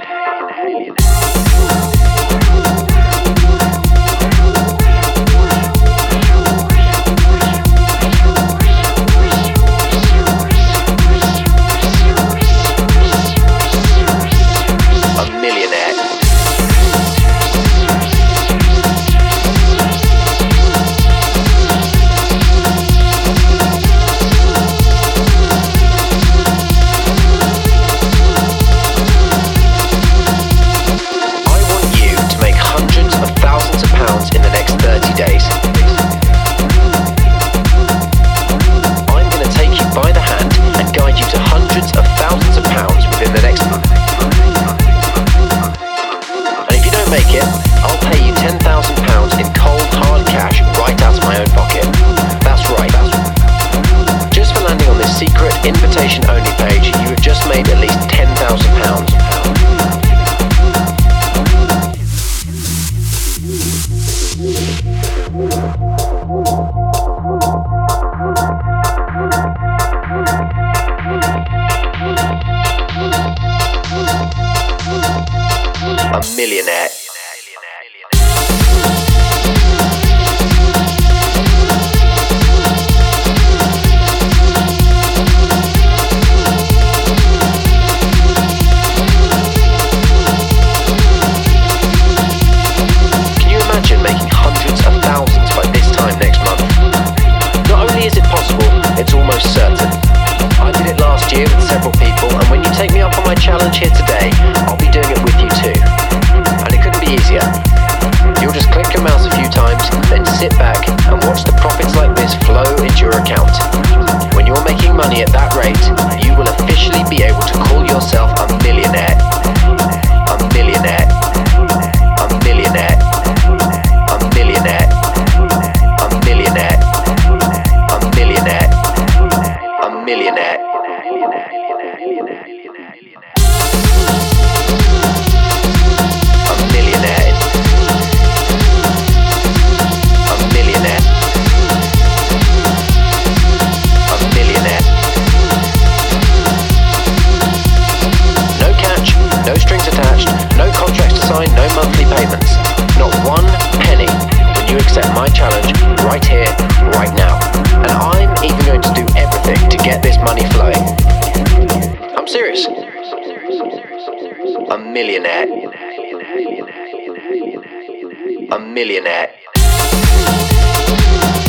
Invitation-only page, you have just made at least £10,000. A millionaire. It's almost certain. I did it last year with several people, and when you take me up on my challenge here today, I'll be doing it with you too. And it couldn't be easier. You'll just click your mouse a few times, then sit back and watch the profits like this flow into your account. When you're making money at that rate, you will officially be able to call yourself a millionaire. A millionaire. A millionaire. A millionaire. A millionaire. A millionaire. A millionaire. No strings attached, no contracts to sign, no monthly payments. Not one penny when you accept my challenge right here, right now. And I'm even going to do everything to get this money flowing. I'm serious. A millionaire. A millionaire.